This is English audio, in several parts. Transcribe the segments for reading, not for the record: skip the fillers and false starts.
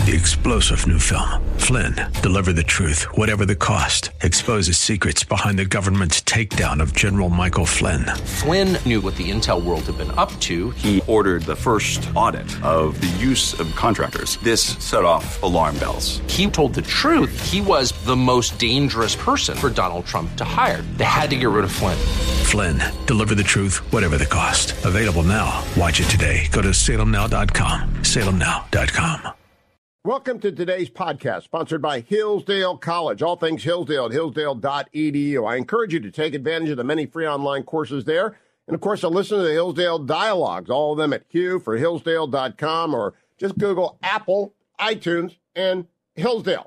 The explosive new film, Flynn, deliver the truth, whatever the cost, exposes secrets behind the government's takedown of General Michael Flynn. Flynn knew what the intel world had been up to. He ordered the first audit of the use of contractors. This set off alarm bells. He told the truth. He was the most dangerous person for Donald Trump to hire. They had to get rid of Flynn. Flynn, deliver the truth, whatever the cost. Available now. Watch it today. Go to salemnow.com. salemnow.com. Welcome to today's podcast, sponsored by Hillsdale College. All things Hillsdale at hillsdale.edu. I encourage you to take advantage of the many free online courses there. And, of course, to listen to the Hillsdale Dialogues, all of them at hillsdale.com, or just Google Apple, iTunes, and Hillsdale.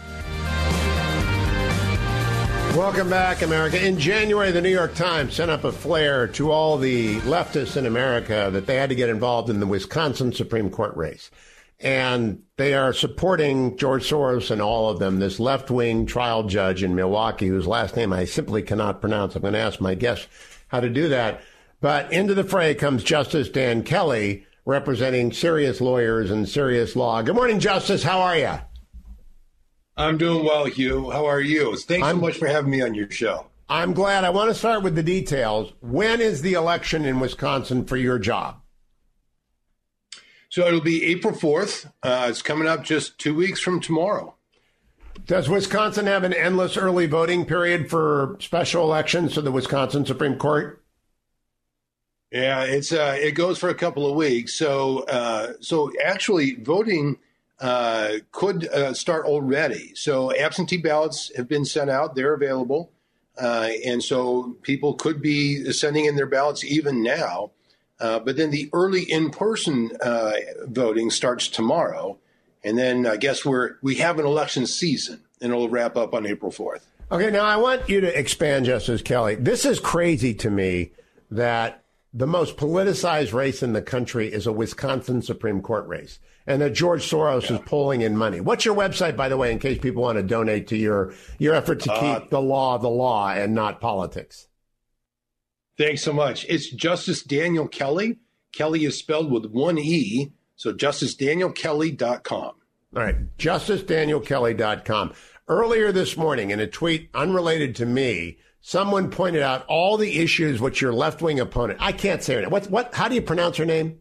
Welcome back, America. In January, the New York Times sent up a flare to all the leftists in America that they had to get involved in the Wisconsin Supreme Court race. And they are supporting George Soros and all of them, this left-wing trial judge in Milwaukee, whose last name I simply cannot pronounce. I'm going to ask my guest how to do that. But into the fray comes Justice Dan Kelly, representing serious lawyers and serious law. Good morning, Justice. How are you? I'm doing well, Hugh. How are you? Thanks so much for having me on your show. I'm glad. I want to start with the details. When is the election in Wisconsin for your job? So it'll be April 4th. It's coming up just 2 weeks from tomorrow. Does Wisconsin have an endless early voting period for special elections to the Wisconsin Supreme Court? Yeah, it goes for a couple of weeks. So actually voting could start already. So absentee ballots have been sent out. They're available. And so people could be sending in their ballots even now. But then the early in-person voting starts tomorrow. And then I guess we have an election season, and it'll wrap up on April 4th. Okay, now I want you to expand, Justice Kelly. This is crazy to me that the most politicized race in the country is a Wisconsin Supreme Court race, and that George Soros is pulling in money. What's your website, by the way, in case people want to donate to your effort to keep the law and not politics? Thanks so much. It's Justice Daniel Kelly. Kelly is spelled with one E, so justicedanielkelly.com. All right, justicedanielkelly.com. Earlier this morning, in a tweet unrelated to me, someone pointed out all the issues which your left-wing opponent, I can't say her name. How do you pronounce her name?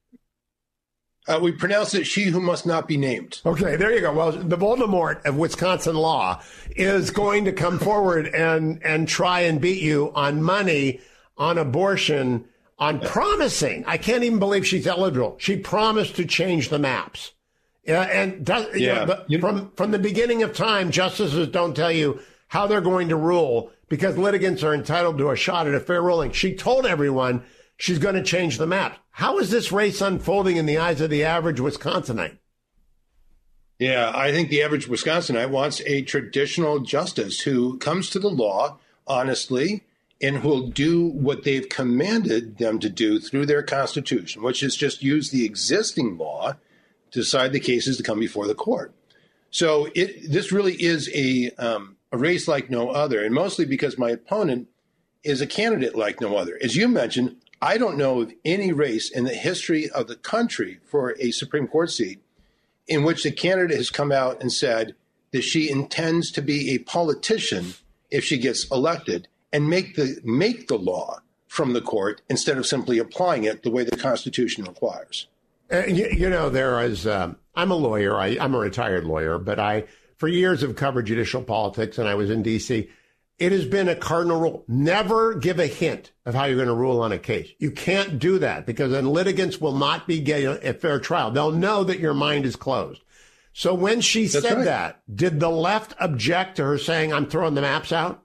We pronounce it she who must not be named. Okay, there you go. Well, the Voldemort of Wisconsin law is going to come forward and try and beat you on money, on abortion, on promising. I can't even believe she's eligible. She promised to change the maps. From the beginning of time, justices don't tell you how they're going to rule because litigants are entitled to a shot at a fair ruling. She told everyone she's going to change the map. How is this race unfolding in the eyes of the average Wisconsinite? Yeah, I think the average Wisconsinite wants a traditional justice who comes to the law honestly and who will do what they've commanded them to do through their Constitution, which is just use the existing law to decide the cases to come before the court. So this really is a race like no other, and mostly because my opponent is a candidate like no other. As you mentioned, I don't know of any race in the history of the country for a Supreme Court seat in which the candidate has come out and said that she intends to be a politician if she gets elected and make the law from the court instead of simply applying it the way the Constitution requires. There is, I'm a lawyer. I'm a retired lawyer, but for years have covered judicial politics, and I was in D.C. It has been a cardinal rule. Never give a hint of how you're going to rule on a case. You can't do that because then litigants will not be getting a fair trial. They'll know that your mind is closed. So when she said that, did the left object to her saying, I'm throwing the maps out?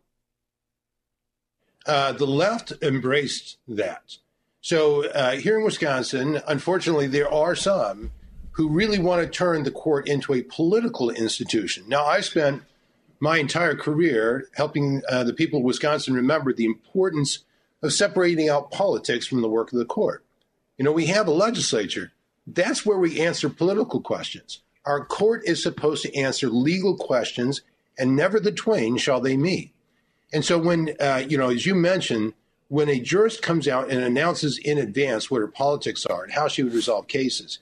The left embraced that. So here in Wisconsin, unfortunately, there are some who really want to turn the court into a political institution. Now, I spent my entire career helping the people of Wisconsin remember the importance of separating out politics from the work of the court. We have a legislature. That's where we answer political questions. Our court is supposed to answer legal questions, and never the twain shall they meet. And so when, as you mentioned, when a jurist comes out and announces in advance what her politics are and how she would resolve cases,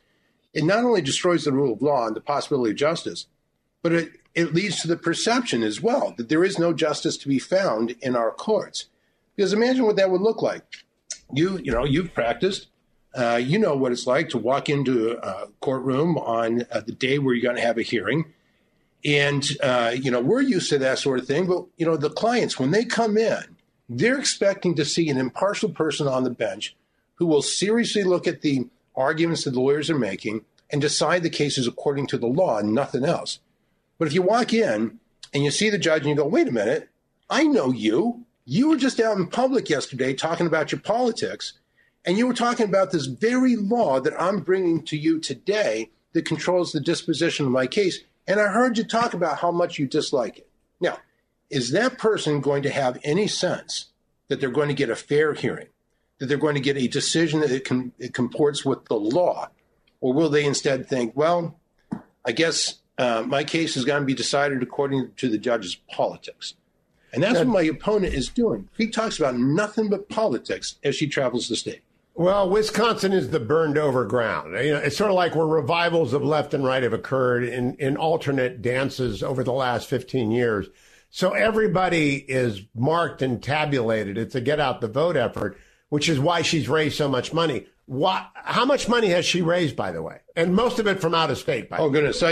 it not only destroys the rule of law and the possibility of justice, but it leads to the perception as well that there is no justice to be found in our courts. Because imagine what that would look like. You've practiced. You know what it's like to walk into a courtroom on the day where you're going to have a hearing. And, we're used to that sort of thing. But, the clients, when they come in, they're expecting to see an impartial person on the bench who will seriously look at the arguments that the lawyers are making and decide the cases according to the law and nothing else. But if you walk in and you see the judge and you go, wait a minute, I know you. You were just out in public yesterday talking about your politics, and you were talking about this very law that I'm bringing to you today that controls the disposition of my case. And I heard you talk about how much you dislike it. Now, is that person going to have any sense that they're going to get a fair hearing, that they're going to get a decision that it comports with the law? Or will they instead think, well, I guess my case is going to be decided according to the judge's politics? And that's what my opponent is doing. He talks about nothing but politics as she travels the state. Well, Wisconsin is the burned over ground. It's sort of like where revivals of left and right have occurred in alternate dances over the last 15 years. So everybody is marked and tabulated. It's a get out the vote effort, which is why she's raised so much money. How much money has she raised, by the way? And most of it from out of state. Oh, goodness.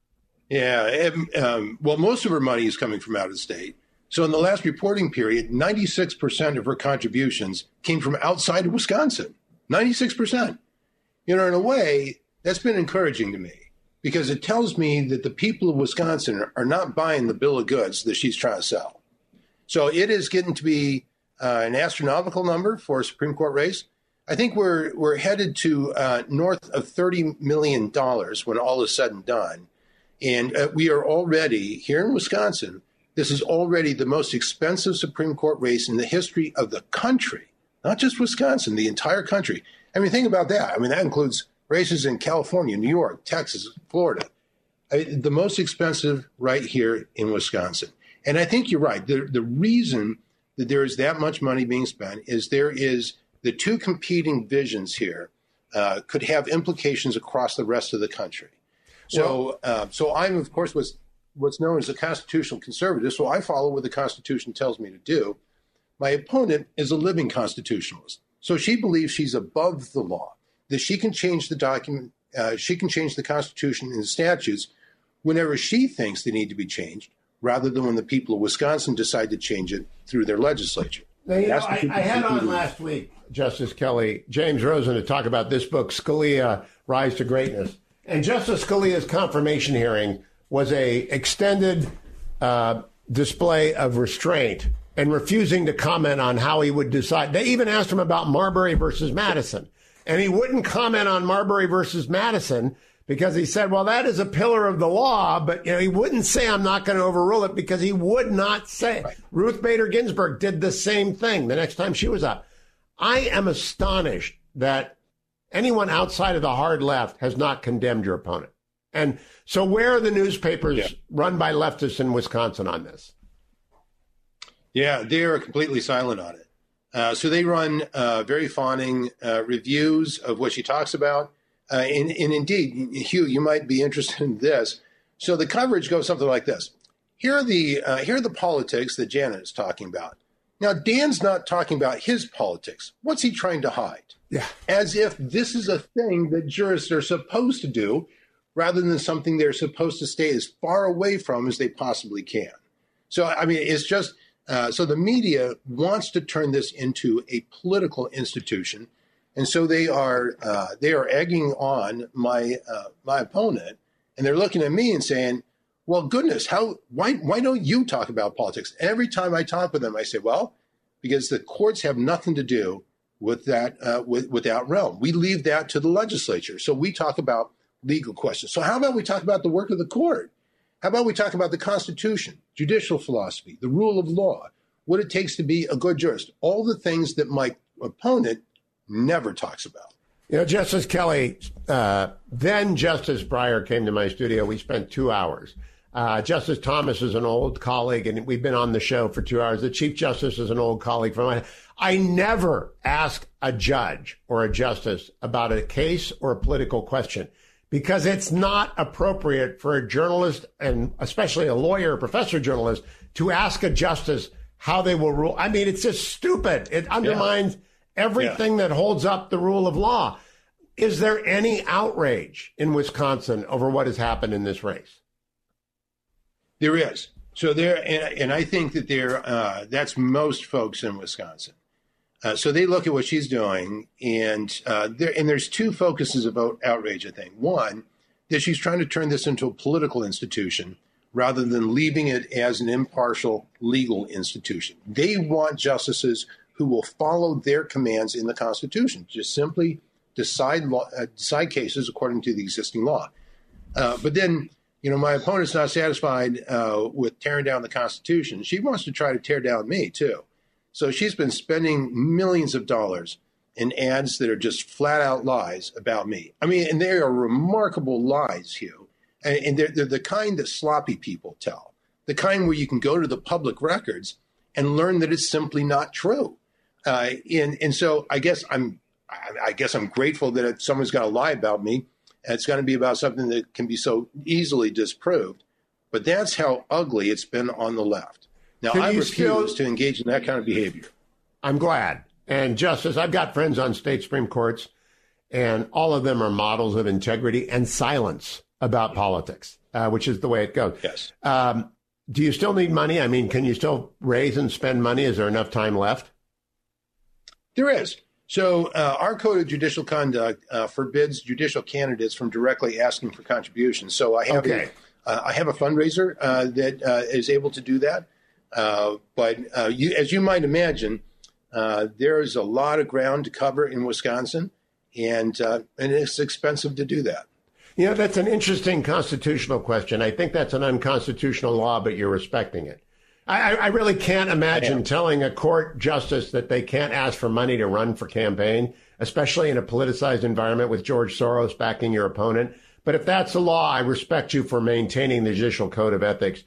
Well, most of her money is coming from out of state. So in the last reporting period, 96% of her contributions came from outside of Wisconsin. 96%. In a way, that's been encouraging to me because it tells me that the people of Wisconsin are not buying the bill of goods that she's trying to sell. So it is getting to be an astronomical number for a Supreme Court race. I think we're headed to north of $30 million when all is said and done. And we are already, here in Wisconsin, this is already the most expensive Supreme Court race in the history of the country, not just Wisconsin, the entire country. I mean, think about that. I mean, that includes races in California, New York, Texas, Florida. The most expensive right here in Wisconsin. And I think you're right. The reason that there is that much money being spent is there is the two competing visions here could have implications across the rest of the country. So, so I'm, of course, what's known as a constitutional conservative, so I follow what the Constitution tells me to do. My opponent is a living constitutionalist. So she believes she's above the law, that she can change the document, she can change the Constitution and the statutes whenever she thinks they need to be changed, rather than when the people of Wisconsin decide to change it through their legislature. Now, I had on last week, Justice Kelly, James Rosen to talk about this book, Scalia, Rise to Greatness. And Justice Scalia's confirmation hearing was a extended display of restraint and refusing to comment on how he would decide. They even asked him about Marbury versus Madison, and he wouldn't comment on Marbury versus Madison because he said, well, that is a pillar of the law, but he wouldn't say I'm not going to overrule it because he would not say. Right. Ruth Bader Ginsburg did the same thing the next time she was up. I am astonished that anyone outside of the hard left has not condemned your opponent. And so where are the newspapers run by leftists in Wisconsin on this? Yeah, they are completely silent on it. So they run very fawning reviews of what she talks about. And indeed, Hugh, you might be interested in this. So the coverage goes something like this. Here are the politics that Janet is talking about. Now, Dan's not talking about his politics. What's he trying to hide? Yeah. As if this is a thing that jurists are supposed to do rather than something they're supposed to stay as far away from as they possibly can. So, I mean, it's just, so the media wants to turn this into a political institution. And so they are egging on my opponent, and they're looking at me and saying, well, goodness, why don't you talk about politics? Every time I talk with them, I say, well, because the courts have nothing to do with that, with that realm. We leave that to the legislature. So we talk about legal questions. So how about we talk about the work of the court? How about we talk about the Constitution, judicial philosophy, the rule of law, what it takes to be a good jurist, all the things that my opponent never talks about. Justice Kelly, then Justice Breyer came to my studio. We spent 2 hours. Justice Thomas is an old colleague, and we've been on the show for 2 hours. The Chief Justice is an old colleague from mine. I never ask a judge or a justice about a case or a political question because it's not appropriate for a journalist, and especially a lawyer, a professor journalist, to ask a justice how they will rule. I mean, it's just stupid. It undermines everything that holds up the rule of law. Is there any outrage in Wisconsin over what has happened in this race? There is. So and I think that that's most folks in Wisconsin. So they look at what she's doing, and there's two focuses of outrage, I think. One, that she's trying to turn this into a political institution rather than leaving it as an impartial legal institution. They want justices who will follow their commands in the Constitution, just simply decide cases according to the existing law. But then, my opponent's not satisfied with tearing down the Constitution. She wants to try to tear down me, too. So she's been spending millions of dollars in ads that are just flat out lies about me. I mean, and they are remarkable lies, Hugh. And they're the kind that sloppy people tell, the kind where you can go to the public records and learn that it's simply not true. And so I guess I'm grateful that if someone's going to lie about me, it's going to be about something that can be so easily disproved. But that's how ugly it's been on the left. Now, I refuse to engage in that kind of behavior. I'm glad. And Justice, I've got friends on state Supreme Courts, and all of them are models of integrity and silence about politics, which is the way it goes. Yes. Do you still need money? I mean, can you still raise and spend money? Is there enough time left? There is. So our Code of Judicial Conduct forbids judicial candidates from directly asking for contributions. So I have a fundraiser that is able to do that. But as you might imagine, there is a lot of ground to cover in Wisconsin, and it's expensive to do that. That's an interesting constitutional question. I think that's an unconstitutional law, but you're respecting it. I really can't imagine telling a court justice that they can't ask for money to run for campaign, especially in a politicized environment with George Soros backing your opponent. But if that's the law, I respect you for maintaining the judicial code of ethics.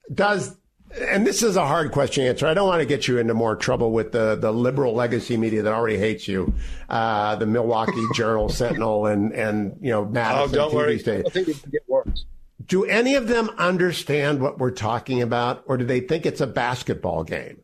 And this is a hard question to answer. I don't want to get you into more trouble with the liberal legacy media that already hates you, the Milwaukee Journal, Sentinel, and Madison. Don't worry. State. I think it can get worse. Do any of them understand what we're talking about, or do they think it's a basketball game?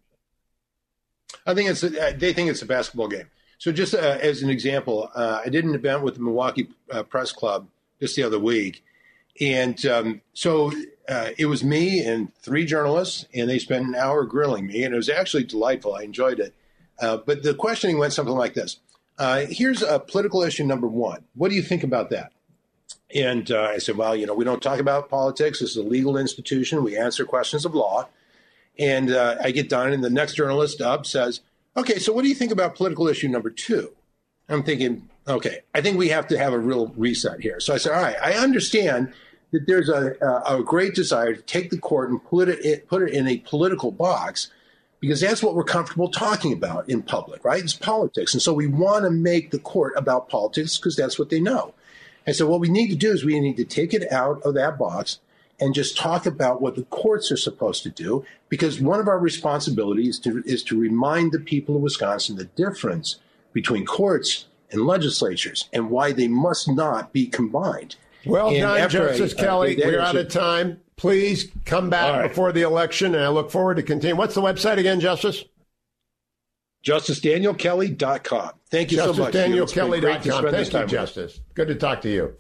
I think they think it's a basketball game. So just as an example, I did an event with the Milwaukee Press Club just the other week. And so it was me and 3 journalists, and they spent an hour grilling me, and it was actually delightful. I enjoyed it. But the questioning went something like this. Here's a political issue number 1. What do you think about that? And I said, well, we don't talk about politics. This is a legal institution. We answer questions of law. And I get done, and the next journalist up says, okay, so what do you think about political issue number 2? I'm thinking, okay, I think we have to have a real reset here. So I said, all right, I understand that there's a great desire to take the court and put it in a political box, because that's what we're comfortable talking about in public, right? It's politics. And so we want to make the court about politics because that's what they know. And so what we need to do is we need to take it out of that box and just talk about what the courts are supposed to do, because one of our responsibilities is to remind the people of Wisconsin the difference between courts and legislatures and why they must not be combined. Well done, Justice Kelly. We're out of time. Please come back before the election, and I look forward to continuing. What's the website again, Justice? JusticeDanielKelly.com. Thank you so much. JusticeDanielKelly.com. Thank you, Justice. Good to talk to you.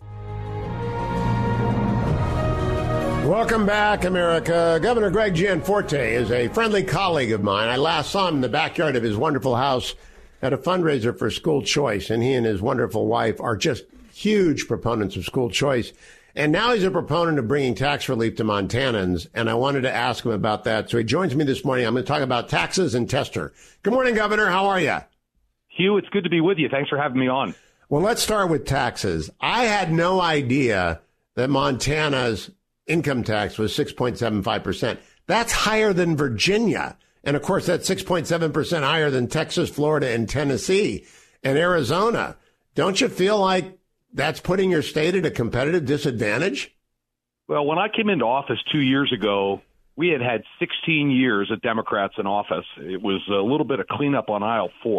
Welcome back, America. Governor Greg Gianforte is a friendly colleague of mine. I last saw him in the backyard of his wonderful house at a fundraiser for school choice, and he and his wonderful wife are just huge proponents of school choice. And now he's a proponent of bringing tax relief to Montanans, and I wanted to ask him about that. So he joins me this morning. I'm going to talk about taxes and Tester. Good morning, Governor. How are you? Hugh, it's good to be with you. Thanks for having me on. Well, let's start with taxes. I had no idea that Montana's income tax was 6.75%. That's higher than Virginia. And, of course, that's 6.7% higher than Texas, Florida, and Tennessee and Arizona. Don't you feel like that's putting your state at a competitive disadvantage? Well, when I came into office 2 years ago, we had 16 years of Democrats in office. It was a little bit of cleanup on aisle 4.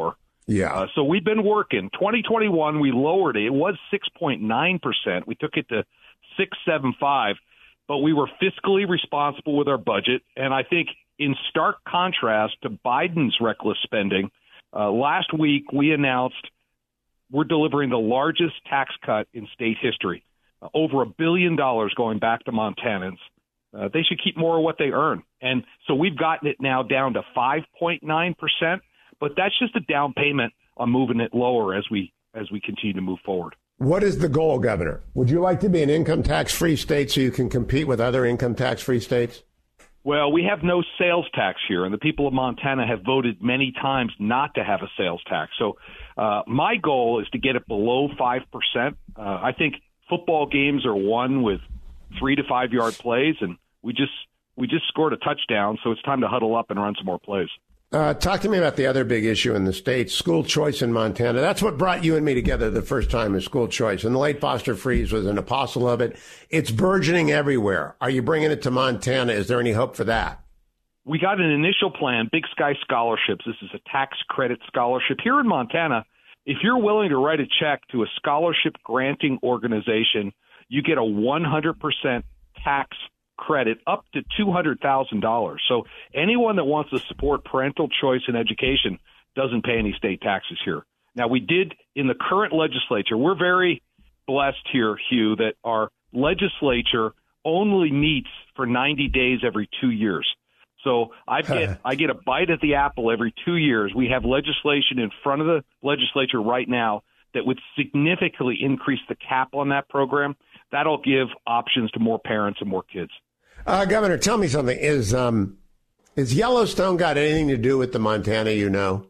Yeah. So we've been working. 2021, we lowered it. It was 6.9%. We took it to 6.75%, but we were fiscally responsible with our budget. And I think in stark contrast to Biden's reckless spending, last week we announced we're delivering the largest tax cut in state history, over $1 billion going back to Montanans. They should keep more of what they earn. And so we've gotten it now down to 5.9%. But that's just a down payment on moving it lower as we continue to move forward. What is the goal, Governor? Would you like to be an income tax-free state so you can compete with other income tax-free states? Well, we have no sales tax here, and the people of Montana have voted many times not to have a sales tax. So my goal is to get it below 5%. I think football games are won with 3 to 5 yard plays, and we just scored a touchdown, so it's time to huddle up and run some more plays. Talk to me about the other big issue in the state, school choice in Montana. That's what brought you and me together the first time, is school choice. And the late Foster Friess was an apostle of it. It's burgeoning everywhere. Are you bringing it to Montana? Is there any hope for that? We got an initial plan, Big Sky Scholarships. This is a tax credit scholarship. Here in Montana, if you're willing to write a check to a scholarship granting organization, you get a 100% tax credit up to $200,000. So anyone that wants to support parental choice in education doesn't pay any state taxes here. Now, we did in the current legislature. We're very blessed here, Hugh, that our legislature only meets for 90 days every 2 years. So I get a bite at the apple every 2 years. We have legislation in front of the legislature right now that would significantly increase the cap on that program. That'll give options to more parents and more kids. Governor, tell me something. Is Yellowstone got anything to do with the Montana you know?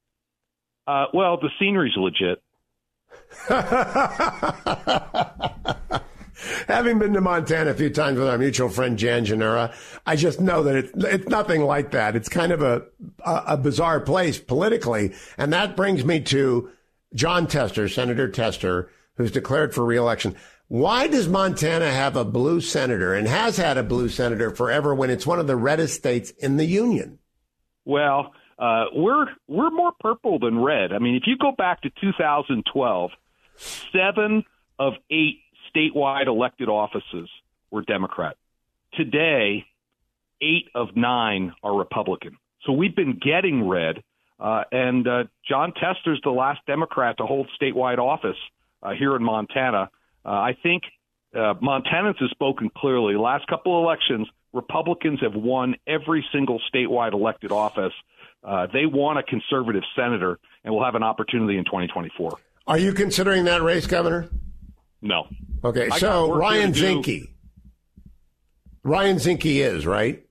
Well, the scenery's legit. Having been to Montana a few times with our mutual friend Jan Janura, I just know that it's nothing like that. It's kind of a bizarre place politically. And that brings me to Jon Tester, Senator Tester, who's declared for re-election. Why does Montana have a blue senator and has had a blue senator forever when it's one of the reddest states in the union? Well, we're more purple than red. I mean, if you go back to 2012, 7 of 8 statewide elected offices were Democrat. Today, 8 of 9 are Republican. So we've been getting red, and Jon Tester's the last Democrat to hold statewide office here in Montana. I think Montanans have spoken clearly. The last couple of elections, Republicans have won every single statewide elected office. They want a conservative senator, and we'll have an opportunity in 2024. Are you considering that race, Governor? No. Okay, so Ryan Zinke. Ryan Zinke is, right?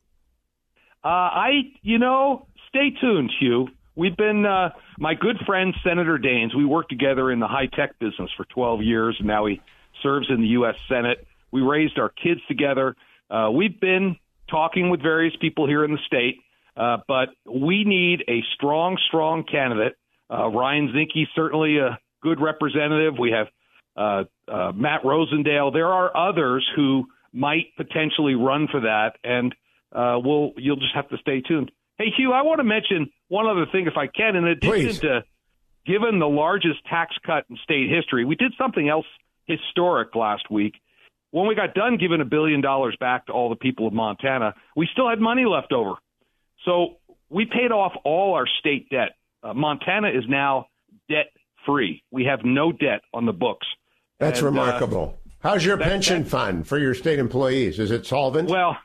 Stay tuned, Hugh. We've been, my good friend Senator Daines, we worked together in the high-tech business for 12 years, and now he serves in the U.S. Senate. We raised our kids together. We've been talking with various people here in the state, but we need a strong candidate. Ryan Zinke, certainly a good representative. We have Matt Rosendale. There are others who might potentially run for that, and you'll just have to stay tuned. Hey, Hugh, I want to mention one other thing, if I can. In addition to given the largest tax cut in state history, we did something else historic last week. When we got done giving $1 billion back to all the people of Montana, we still had money left over. So we paid off all our state debt. Montana is now debt-free. We have no debt on the books. That's remarkable. How's your pension fund for your state employees? Is it solvent? Well,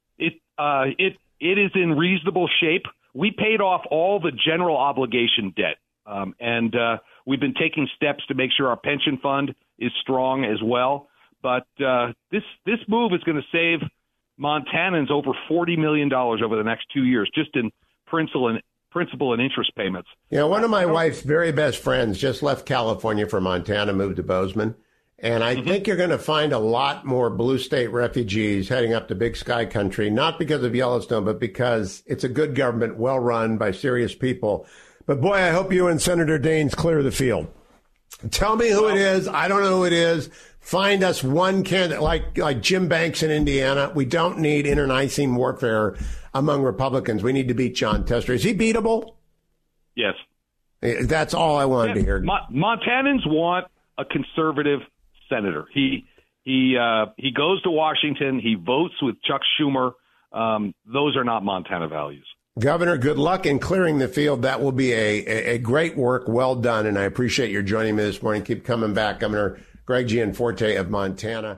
it is in reasonable shape. We paid off all the general obligation debt, and we've been taking steps to make sure our pension fund is strong as well. But this move is going to save Montanans over $40 million over the next 2 years, just in principal and interest payments. One of my wife's very best friends just left California for Montana, moved to Bozeman. And I think you're going to find a lot more blue state refugees heading up to Big Sky country, not because of Yellowstone, but because it's a good government, well run by serious people. But boy, I hope you and Senator Daines clear the field. Tell me who it is. I don't know who it is. Find us one candidate like Jim Banks in Indiana. We don't need internecine warfare among Republicans. We need to beat Jon Tester. Is he beatable? Yes. That's all I wanted to hear. Montanans want a conservative senator. He goes to Washington. He votes with Chuck Schumer. Those are not Montana values. Governor, good luck in clearing the field. That will be a great work. Well done. And I appreciate your joining me this morning. Keep coming back. Governor Greg Gianforte of Montana.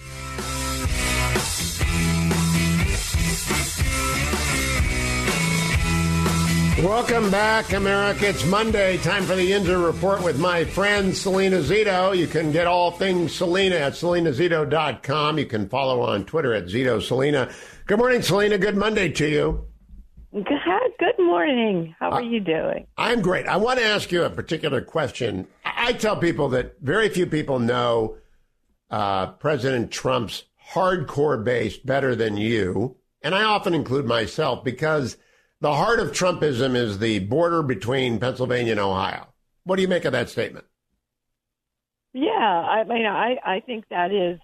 Welcome back, America. It's Monday. Time for the Yinzer Report with my friend Selena Zito. You can get all things Selena at selenazito.com. You can follow on Twitter at Zito Selena. Good morning, Selena. Good Monday to you. Good morning. How are you doing? I'm great. I want to ask you a particular question. I tell people that very few people know President Trump's hardcore base better than you, and I often include myself because the heart of Trumpism is the border between Pennsylvania and Ohio. What do you make of that statement? Yeah, I mean, I think that is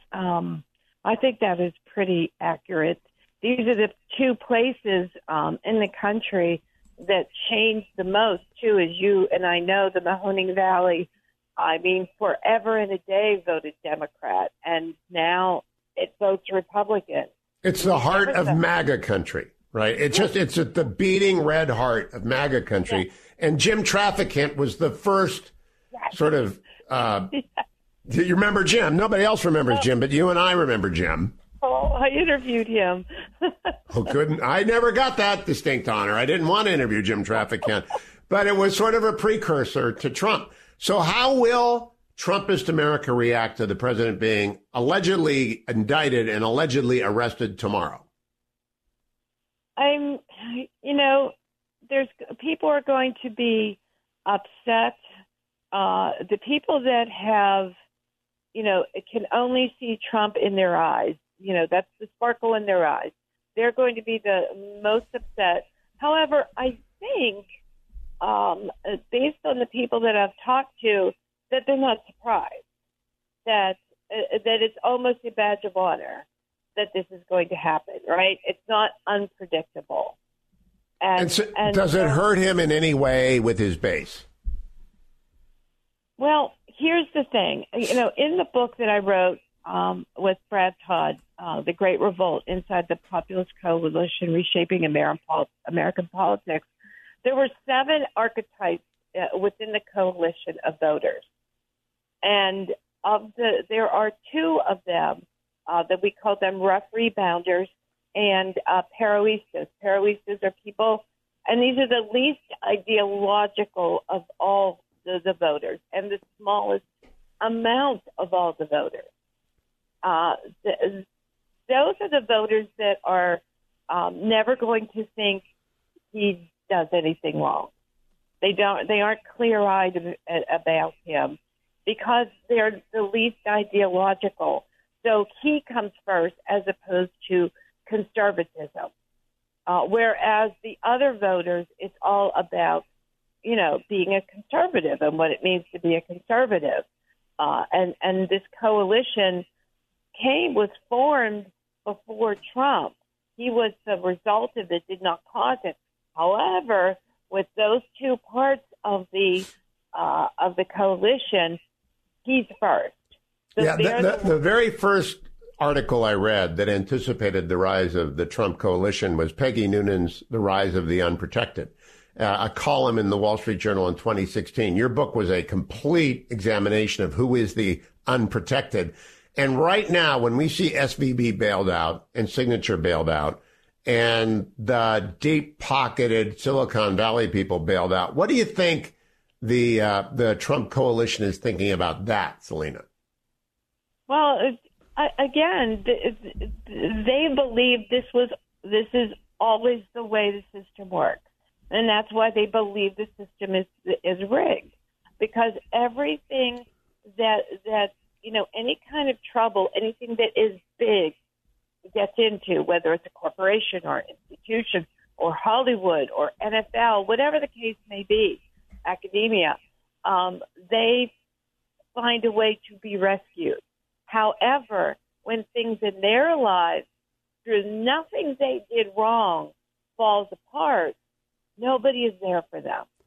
pretty accurate. These are the two places in the country that changed the most, too, as you and I know, the Mahoning Valley, I mean, forever and a day voted Democrat, and now it votes Republican. It's the heart of MAGA country. Right. It's at the beating red heart of MAGA country. Yes. And Jim Traficant was the first sort of, you remember Jim? Nobody else remembers Jim, but you and I remember Jim. Oh, I interviewed him. I never got that distinct honor. I didn't want to interview Jim Traficant, but it was sort of a precursor to Trump. So how will Trumpist America react to the president being allegedly indicted and allegedly arrested tomorrow? People are going to be upset. The people that have, can only see Trump in their eyes, that's the sparkle in their eyes. They're going to be the most upset. However, I think, based on the people that I've talked to, that they're not surprised, that it's almost a badge of honor that this is going to happen, right? It's not unpredictable. And does it hurt him in any way with his base? Well, here's the thing. In the book that I wrote with Brad Todd, The Great Revolt Inside the Populist Coalition, Reshaping American Politics, there were 7 archetypes within the coalition of voters. And there are 2 of them that we call them rough rebounders and Peroistas. Peroistas are people, and these are the least ideological of all the voters and the smallest amount of all the voters. Those are the voters that are never going to think he does anything wrong. They aren't clear-eyed about him because they're the least ideological. So he comes first as opposed to conservatism. Whereas the other voters, it's all about, being a conservative and what it means to be a conservative. And this coalition was formed before Trump. He was the result of it, did not cause it. However, with those 2 parts of the coalition, he's first. So the very first article I read that anticipated the rise of the Trump coalition was Peggy Noonan's The Rise of the Unprotected, a column in the Wall Street Journal in 2016. Your book was a complete examination of who is the unprotected. And right now, when we see SVB bailed out and Signature bailed out and the deep-pocketed Silicon Valley people bailed out, what do you think the Trump coalition is thinking about that, Selena? Well, again, they believe this is always the way the system works, and that's why they believe the system is rigged. Because everything that any kind of trouble, anything that is big, gets into, whether it's a corporation or an institution or Hollywood or NFL, whatever the case may be, academia, they find a way to be rescued. However, when things in their lives, through nothing they did wrong, falls apart, nobody is there for them.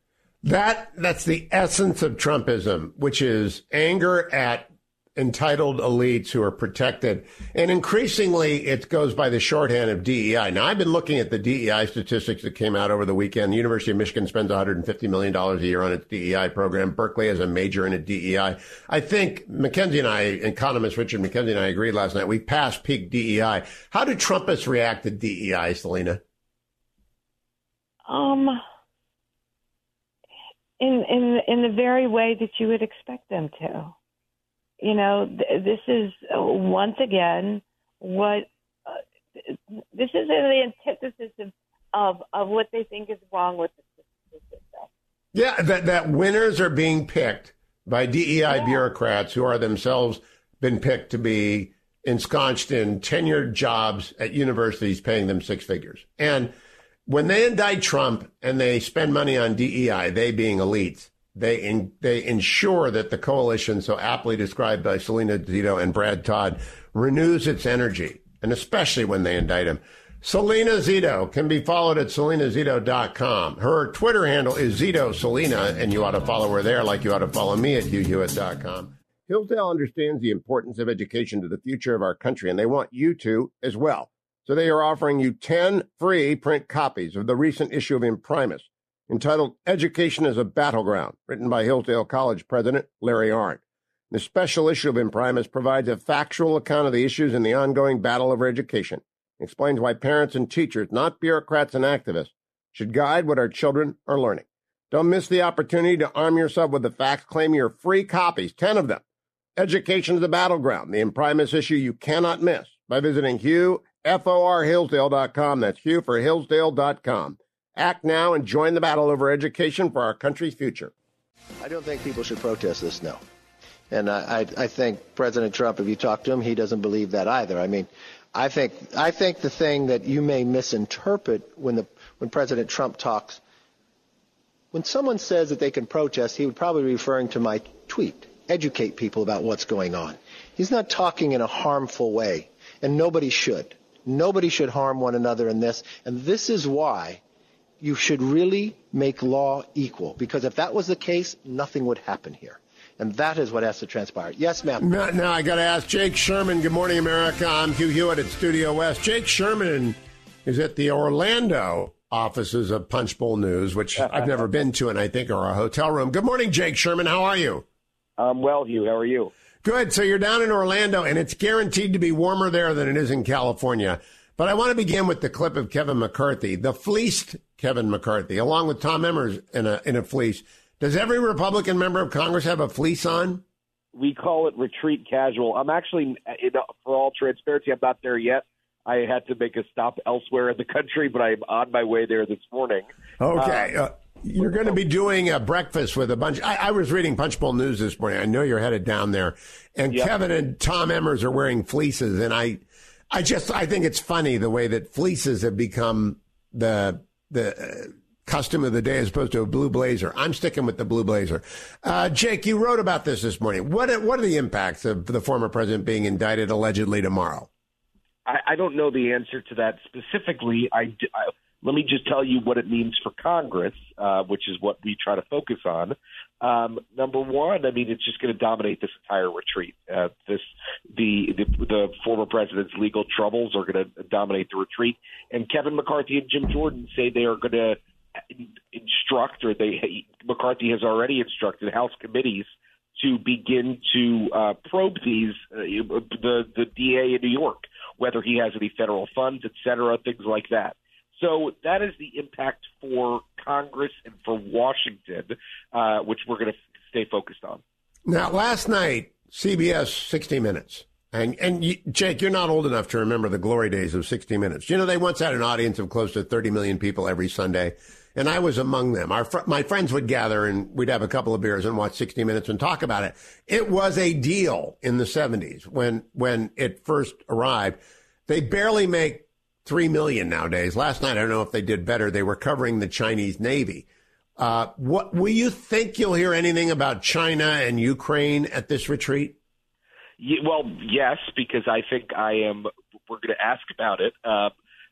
That's the essence of Trumpism, which is anger at entitled elites who are protected. And increasingly, it goes by the shorthand of DEI. Now, I've been looking at the DEI statistics that came out over the weekend. The University of Michigan spends $150 million a year on its DEI program. Berkeley has a major in a DEI. I think economist Richard McKenzie and I agreed last night, we passed peak DEI. How do Trumpists react to DEI, Selena? In the very way that you would expect them to. You know, this is once again this is the antithesis of what they think is wrong with the system. Yeah, that winners are being picked by DEI bureaucrats who are themselves been picked to be ensconced in tenured jobs at universities paying them six figures. And when they indict Trump and they spend money on DEI, they being elites, they ensure that the coalition, so aptly described by Selena Zito and Brad Todd, renews its energy, and especially when they indict him. Selena Zito can be followed at selenazito.com. Her Twitter handle is Zito Selena, and you ought to follow her there like you ought to follow me at HughHewitt.com. Hillsdale understands the importance of education to the future of our country, and they want you to as well. So they are offering you 10 free print copies of the recent issue of Imprimis, entitled Education as a Battleground, written by Hillsdale College President Larry Arndt. The special issue of Imprimis provides a factual account of the issues in the ongoing battle over education. It explains why parents and teachers, not bureaucrats and activists, should guide what our children are learning. Don't miss the opportunity to arm yourself with the facts. Claim your free copies, 10 of them. Education as a Battleground, the Imprimis issue you cannot miss, by visiting FORHillsdale.com. That's Hugh for Hillsdale.com. Act now and join the battle over education for our country's future. I don't think people should protest this, no. And I think President Trump, if you talk to him, he doesn't believe that either. I mean, I think the thing that you may misinterpret when President Trump talks, when someone says that they can protest, he would probably be referring to my tweet, educate people about what's going on. He's not talking in a harmful way, and nobody should. Nobody should harm one another in this, and this is why you should really make law equal, because if that was the case, nothing would happen here. And that is what has to transpire. Yes, ma'am. Now I got to ask Jake Sherman. Good morning, America. I'm Hugh Hewitt at Studio West. Jake Sherman is at the Orlando offices of Punchbowl News, which I've never been to, and I think are a hotel room. Good morning, Jake Sherman. How are you? I'm well, Hugh. How are you? Good. So you're down in Orlando, and it's guaranteed to be warmer there than it is in California. But I want to begin with the clip of Kevin McCarthy, the fleeced Kevin McCarthy, along with Tom Emmers in a fleece. Does every Republican member of Congress have a fleece on? We call it retreat casual. I'm actually, for all transparency, I'm not there yet. I had to make a stop elsewhere in the country, but I'm on my way there this morning. Okay. You're going to be doing a breakfast with a bunch. I was reading Punchbowl News this morning. I know you're headed down there. And yep. Kevin and Tom Emmers are wearing fleeces. And I think it's funny the way that fleeces have become the costume of the day as opposed to a blue blazer. I'm sticking with the blue blazer. Jake, you wrote about this morning. What are the impacts of the former president being indicted allegedly tomorrow? I don't know the answer to that specifically. Let me just tell you what it means for Congress, which is what we try to focus on. Number one, I mean, it's just going to dominate this entire retreat. The former president's legal troubles are going to dominate the retreat. And Kevin McCarthy and Jim Jordan say they are going to instruct, or McCarthy has already instructed House committees to begin to probe these, the DA in New York, whether he has any federal funds, et cetera, things like that. So that is the impact for Congress and for Washington, which we're going to stay focused on. Now, last night, CBS 60 Minutes, and Jake, you're not old enough to remember the glory days of 60 Minutes. You know, they once had an audience of close to 30 million people every Sunday, and I was among them. My friends would gather, and we'd have a couple of beers and watch 60 Minutes and talk about it. It was a deal in the 70s when it first arrived. They barely make 3 million nowadays. Last night, I don't know if they did better. They were covering the Chinese Navy. What will you think you'll hear anything about China and Ukraine at this retreat? Well, yes, because I think we're going to ask about it.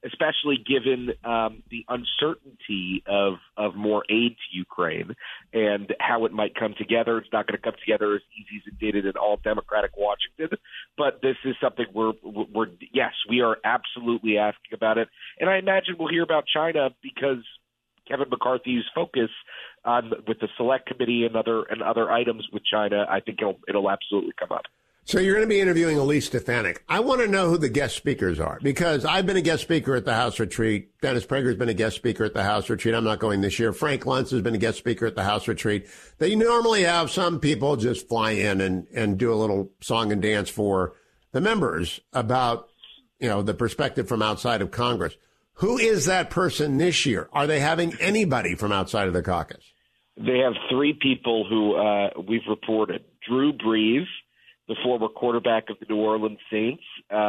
especially given the uncertainty of more aid to Ukraine and how it might come together. It's not going to come together as easy as it did in an all-Democratic Washington, but this is something yes, we are absolutely asking about it. And I imagine we'll hear about China because Kevin McCarthy's focus with the Select Committee and other items with China, I think it'll absolutely come up. So you're going to be interviewing Elise Stefanik. I want to know who the guest speakers are, because I've been a guest speaker at the House Retreat. Dennis Prager's been a guest speaker at the House Retreat. I'm not going this year. Frank Luntz has been a guest speaker at the House Retreat. They normally have some people just fly in and do a little song and dance for the members about, the perspective from outside of Congress. Who is that person this year? Are they having anybody from outside of the caucus? They have three people who we've reported. Drew Brees, the former quarterback of the New Orleans Saints,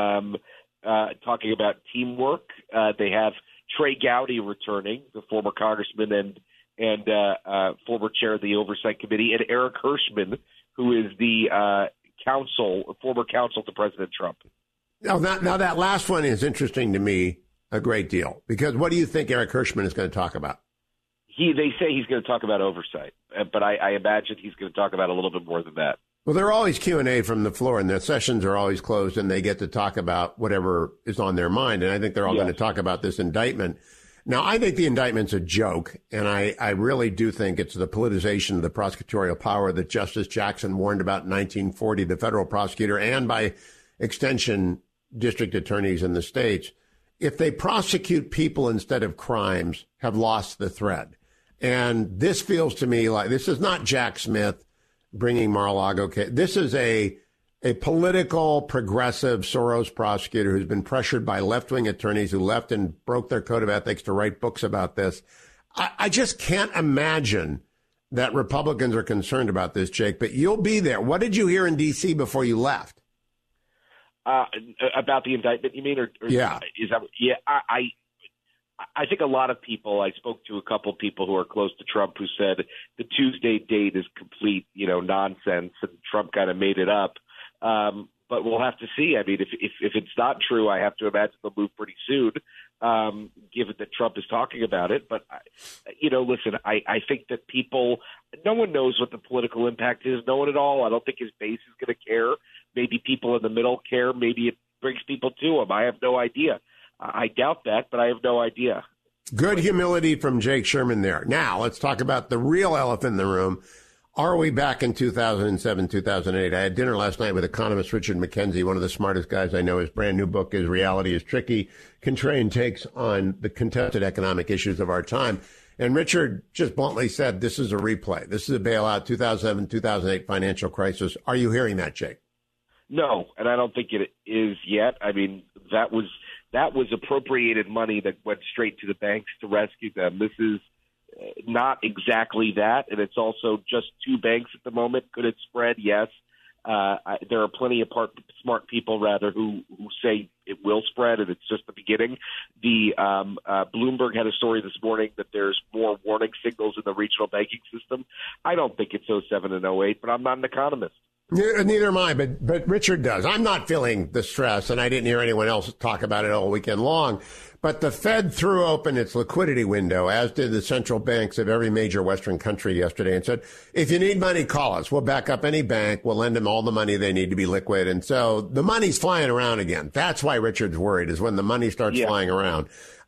talking about teamwork. They have Trey Gowdy returning, the former congressman and former chair of the Oversight Committee, and Eric Hirschman, who is the former counsel to President Trump. Now that last one is interesting to me a great deal, because what do you think Eric Hirschman is going to talk about? They say he's going to talk about oversight, but I imagine he's going to talk about a little bit more than that. Well, they're always Q&A from the floor, and their sessions are always closed, and they get to talk about whatever is on their mind. And I think they're all going to talk about this indictment. Now, I think the indictment's a joke, and I really do think it's the politicization of the prosecutorial power that Justice Jackson warned about in 1940, the federal prosecutor, and by extension, district attorneys in the states. If they prosecute people instead of crimes, have lost the thread. And this feels to me like this is not Jack Smith bringing Mar-a-Lago case. This is a political, progressive Soros prosecutor who's been pressured by left-wing attorneys who left and broke their code of ethics to write books about this. I just can't imagine that Republicans are concerned about this, Jake, but you'll be there. What did you hear in D.C. before you left? About the indictment, you mean? Yeah. Is that, yeah, I think a lot of people, I spoke to a couple people who are close to Trump who said the Tuesday date is complete, nonsense, and Trump kind of made it up. But we'll have to see. I mean, if it's not true, I have to imagine they'll move pretty soon, given that Trump is talking about it. But, listen, I think that no one knows what the political impact is. No one at all. I don't think his base is going to care. Maybe people in the middle care. Maybe it brings people to him. I have no idea. I doubt that, but I have no idea. Good humility from Jake Sherman there. Now, let's talk about the real elephant in the room. Are we back in 2007, 2008? I had dinner last night with economist Richard McKenzie, one of the smartest guys I know. His brand new book is Reality is Tricky, Contrarian Takes on the Contested Economic Issues of Our Time. And Richard just bluntly said, this is a replay. This is a bailout, 2007, 2008 financial crisis. Are you hearing that, Jake? No, and I don't think it is yet. I mean, that was appropriated money that went straight to the banks to rescue them. This is not exactly that, and it's also just two banks at the moment. Could it spread? Yes. There are plenty of smart people, who say it will spread, and it's just the beginning. The Bloomberg had a story this morning that there's more warning signals in the regional banking system. I don't think it's 07 and 08, but I'm not an economist. Neither am I, but Richard does. I'm not feeling the stress, and I didn't hear anyone else talk about it all weekend long. But the Fed threw open its liquidity window, as did the central banks of every major Western country yesterday, and said, if you need money, call us. We'll back up any bank. We'll lend them all the money they need to be liquid. And so the money's flying around again. That's why Richard's worried, is when the money starts flying around.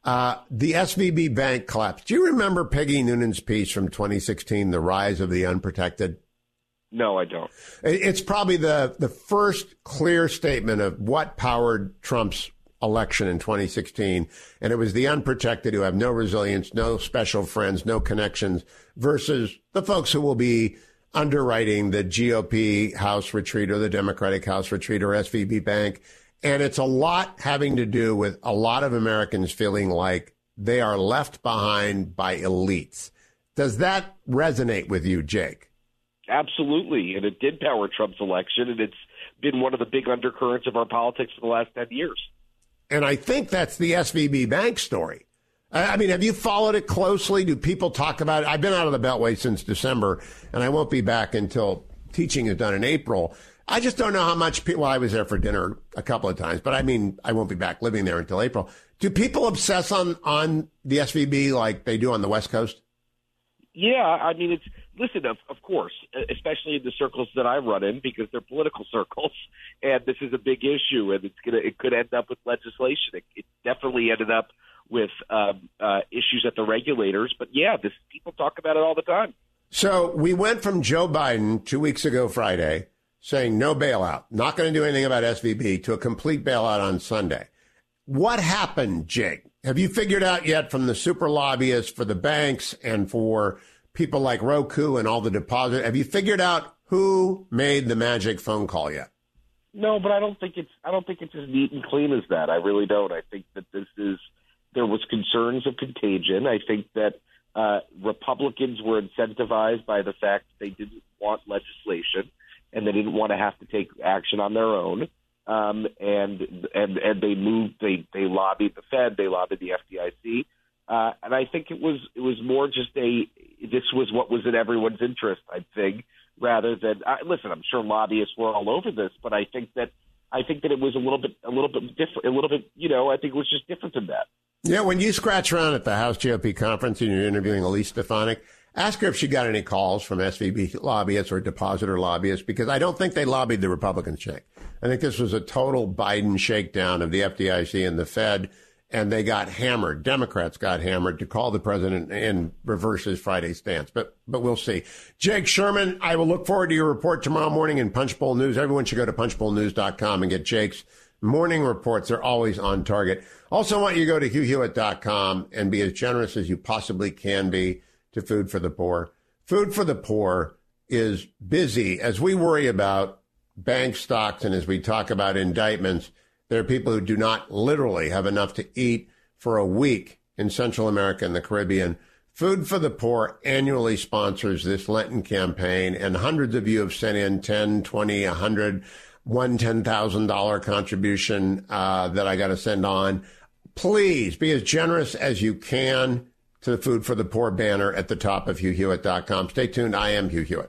The SVB bank collapse. Do you remember Peggy Noonan's piece from 2016, The Rise of the Unprotected? No, I don't. It's probably the first clear statement of what powered Trump's election in 2016. And it was the unprotected who have no resilience, no special friends, no connections, versus the folks who will be underwriting the GOP House retreat or the Democratic House retreat or SVB Bank. And it's a lot having to do with a lot of Americans feeling like they are left behind by elites. Does that resonate with you, Jake? Absolutely, and it did power Trump's election, and it's been one of the big undercurrents of our politics for the last 10 years. And I think that's the SVB Bank story. I mean, have you followed it closely? Do people talk about it? I've been out of the Beltway since December, and I won't be back until teaching is done in April. I just don't know how much people, well, I was there for dinner a couple of times, but I mean, I won't be back living there until April. Do people obsess on the SVB like they do on the West Coast? Yeah, I mean, listen, of course, especially in the circles that I run in, because they're political circles, and this is a big issue, and it could end up with legislation. It definitely ended up with issues at the regulators, but yeah, people talk about it all the time. So we went from Joe Biden 2 weeks ago Friday saying no bailout, not going to do anything about SVB, to a complete bailout on Sunday. What happened, Jake? Have you figured out yet from the super lobbyists for the banks and for people like Roku and all the depositors, have you figured out who made the magic phone call yet? No, but I don't think it's as neat and clean as that. I really don't. I think that there was concerns of contagion. I think that Republicans were incentivized by the fact they didn't want legislation and they didn't want to have to take action on their own. And they lobbied the Fed, they lobbied the FDIC, and I think it was more just this was what was in everyone's interest, I think, rather than listen. I'm sure lobbyists were all over this, but I think that it was a little bit different, I think it was just different than that. Yeah, when you scratch around at the House GOP conference and you're interviewing Elise Stefanik, ask her if she got any calls from SVB lobbyists or depositor lobbyists, because I don't think they lobbied the Republicans, Jake. I think this was a total Biden shakedown of the FDIC and the Fed, and they got hammered. Democrats got hammered to call the president and reverse his Friday stance. But we'll see. Jake Sherman, I will look forward to your report tomorrow morning in Punchbowl News. Everyone should go to punchbowlnews.com and get Jake's morning reports. They're always on target. Also want you to go to HughHewitt.com and be as generous as you possibly can be to Food for the Poor. Food for the Poor is busy as we worry about bank stocks and as we talk about indictments. There are people who do not literally have enough to eat for a week in Central America and the Caribbean. Food for the Poor annually sponsors this Lenten campaign, and hundreds of you have sent in 10, 20, 100, one $10,000 contribution that I got to send on. Please be as generous as you can to the Food for the Poor banner at the top of HughHewitt.com. Stay tuned. I am Hugh Hewitt.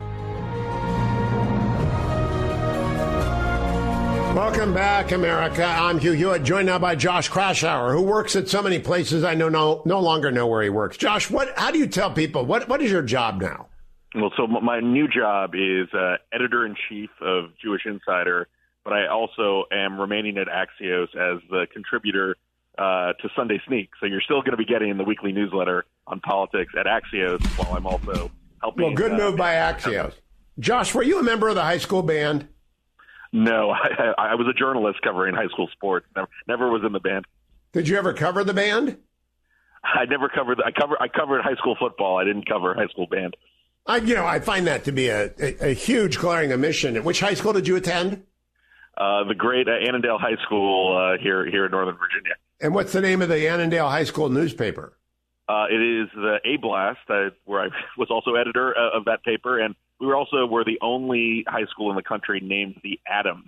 Welcome back, America. I'm Hugh Hewitt, joined now by Josh Kraushaar, who works at so many places I no longer know where he works. Josh, how do you tell people, what is your job now? Well, so my new job is editor-in-chief of Jewish Insider, but I also am remaining at Axios as the contributor to Sunday Sneak. So you're still going to be getting the weekly newsletter on politics at Axios while I'm also helping. Well, good move by Axios. Josh, were you a member of the high school band? No, I was a journalist covering high school sports. Never was in the band. Did you ever cover the band? I never covered. I covered high school football. I didn't cover high school band. I find that to be a huge glaring omission. Which high school did you attend? The great Annandale High School here in Northern Virginia. And what's the name of the Annandale High School newspaper? It is the A-Blast, where I was also editor of that paper, and we were the only high school in the country named the Adams,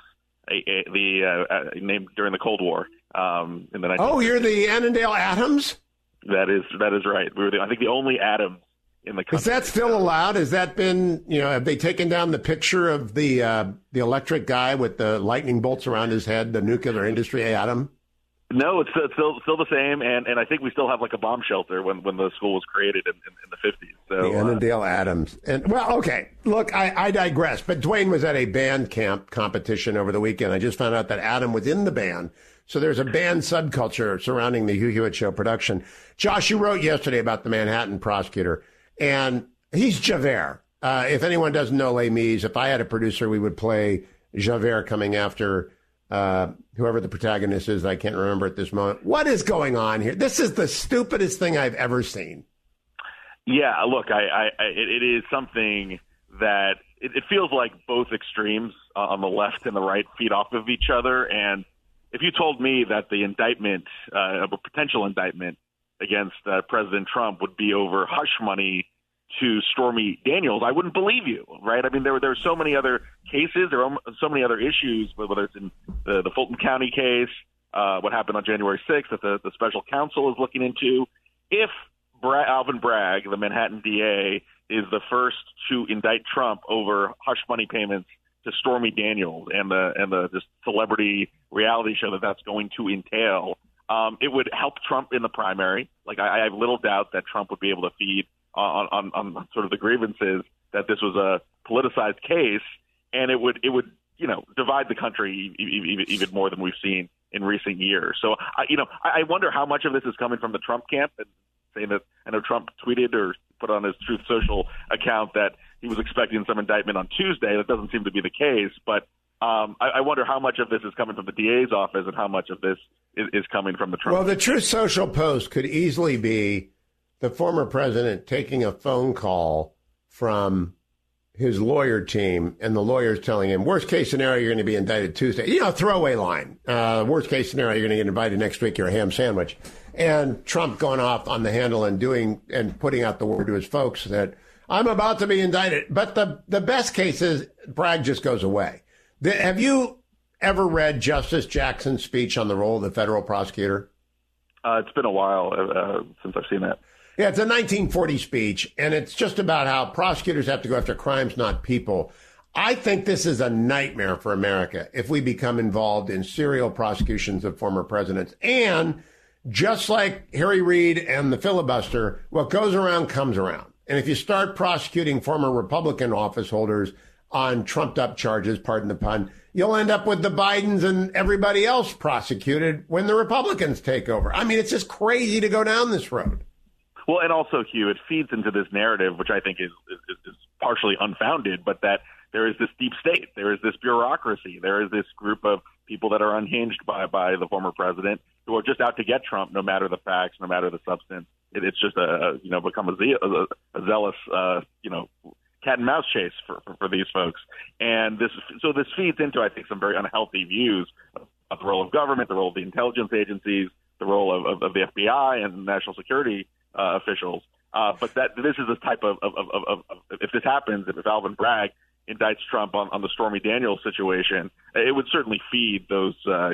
named during the Cold War. In the 1950s. You're the Annandale Adams? That is right. We were I think the only Adams in the country. Is that still allowed? Has that been, have they taken down the picture of the electric guy with the lightning bolts around his head, the nuclear industry Adam? No, it's still the same, and I think we still have like a bomb shelter when the school was created in the 50s. So, the Annandale Adams. And okay, look, I digress, but Dwayne was at a band camp competition over the weekend. I just found out that Adam was in the band. So there's a band subculture surrounding the Hugh Hewitt Show production. Josh, you wrote yesterday about the Manhattan prosecutor, and he's Javert. If anyone doesn't know Les Mis, if I had a producer, we would play Javert coming after whoever the protagonist is. I can't remember at this moment. What is going on here? This is the stupidest thing I've ever seen. Yeah, look, it is something that it feels like both extremes on the left and the right feed off of each other. And if you told me that the indictment, a potential indictment against President Trump would be over hush money to Stormy Daniels, I wouldn't believe you, right? I mean, there are so many other cases, there are so many other issues, whether it's in the Fulton County case, what happened on January 6th that the special counsel is looking into. If Alvin Bragg, the Manhattan DA, is the first to indict Trump over hush money payments to Stormy Daniels and the just celebrity reality show that's going to entail. It would help Trump in the primary. Like I have little doubt that Trump would be able to feed on sort of the grievances that this was a politicized case, and it would divide the country even more than we've seen in recent years. So I wonder how much of this is coming from the Trump camp, and saying that I know Trump tweeted or put on his Truth Social account that he was expecting some indictment on Tuesday. That doesn't seem to be the case, but I wonder how much of this is coming from the DA's office and how much of this is coming from the Trump. Well, the Truth Social post could easily be the former president taking a phone call from his lawyer team, and the lawyer's telling him, worst case scenario, you're going to be indicted Tuesday. Throwaway line. Worst case scenario, you're going to get invited next week, you're a ham sandwich. And Trump going off on the handle and putting out the word to his folks that I'm about to be indicted. But the best case is Bragg just goes away. Have you ever read Justice Jackson's speech on the role of the federal prosecutor? It's been a while since I've seen that. Yeah, it's a 1940 speech, and it's just about how prosecutors have to go after crimes, not people. I think this is a nightmare for America if we become involved in serial prosecutions of former presidents. And just like Harry Reid and the filibuster, what goes around comes around. And if you start prosecuting former Republican office holders on trumped-up charges, pardon the pun, you'll end up with the Bidens and everybody else prosecuted when the Republicans take over. I mean, it's just crazy to go down this road. Well, and also, Hugh, it feeds into this narrative, which I think is partially unfounded, but that there is this deep state, there is this bureaucracy, there is this group of people that are unhinged by the former president who are just out to get Trump, no matter the facts, no matter the substance. It's just become a zealous cat and mouse chase for these folks, and this feeds into, I think, some very unhealthy views of the role of government, the role of the intelligence agencies, the role of the FBI and national security officials. But that this is the type of if this happens, if Alvin Bragg indicts Trump on the Stormy Daniels situation, it would certainly feed those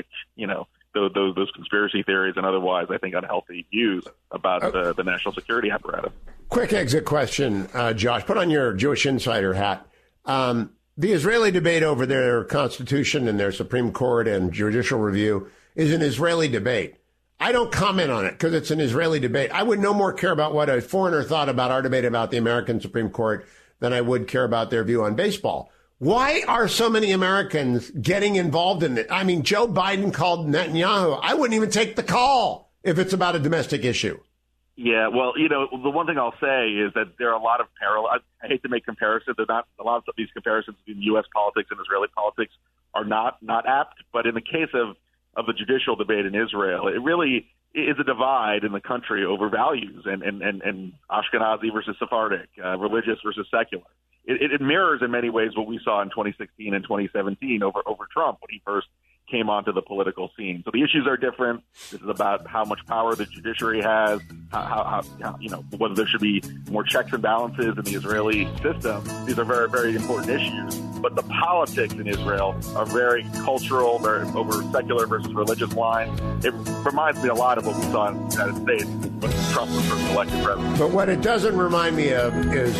those conspiracy theories and otherwise, I think, unhealthy views about the national security apparatus. Quick exit question, Josh. Put on your Jewish Insider hat. The Israeli debate over their constitution and their Supreme Court and judicial review is an Israeli debate. I don't comment on it because it's an Israeli debate. I would no more care about what a foreigner thought about our debate about the American Supreme Court than I would care about their view on baseball. Why are so many Americans getting involved in it? I mean, Joe Biden called Netanyahu. I wouldn't even take the call if it's about a domestic issue. Yeah, well, the one thing I'll say is that there are a lot of parallels. I hate to make comparisons. They're not, a lot of these comparisons between U.S. politics and Israeli politics are not apt. But in the case of the judicial debate in Israel, it really is a divide in the country over values and Ashkenazi versus Sephardic, religious versus secular. It mirrors in many ways what we saw in 2016 and 2017 over Trump when he first came onto the political scene. So the issues are different. This is about how much power the judiciary has, how whether there should be more checks and balances in the Israeli system. These are very, very important issues. But the politics in Israel are very cultural, very over secular versus religious lines. It reminds me a lot of what we saw in the United States when Trump was first elected president. But what it doesn't remind me of is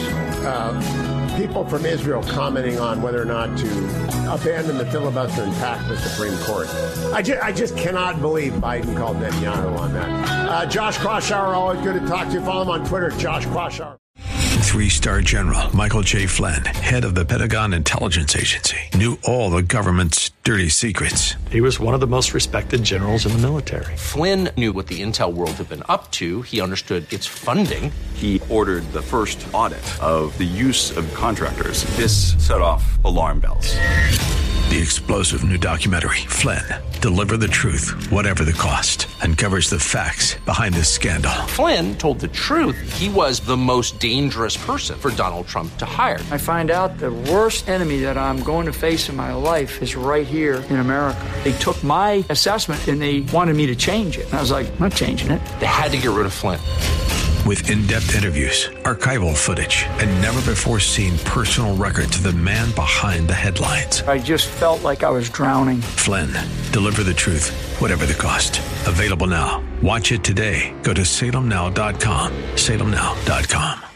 people from Israel commenting on whether or not to abandon the filibuster and pack the Supreme Court. I just cannot believe Biden called Netanyahu on that. Josh Kraushaar, always good to talk to you. Follow him on Twitter, Josh Kraushaar. 3-star General Michael J. Flynn, head of the Pentagon Intelligence Agency, knew all the government's dirty secrets. He was one of the most respected generals in the military. Flynn knew what the intel world had been up to. He understood its funding. He ordered the first audit of the use of contractors. This set off alarm bells. The explosive new documentary, Flynn, Deliver the Truth, Whatever the Cost, uncovers the facts behind this scandal. Flynn told the truth. He was the most dangerous person for Donald Trump to hire. I find out the worst enemy that I'm going to face in my life is right here in America. They took my assessment and they wanted me to change it. And I was like, I'm not changing it. They had to get rid of Flynn. With in-depth interviews, archival footage, and never-before-seen personal records of the man behind the headlines. I just felt like I was drowning. Flynn, Deliver the Truth, Whatever the Cost. Available now. Watch it today. Go to salemnow.com. salemnow.com.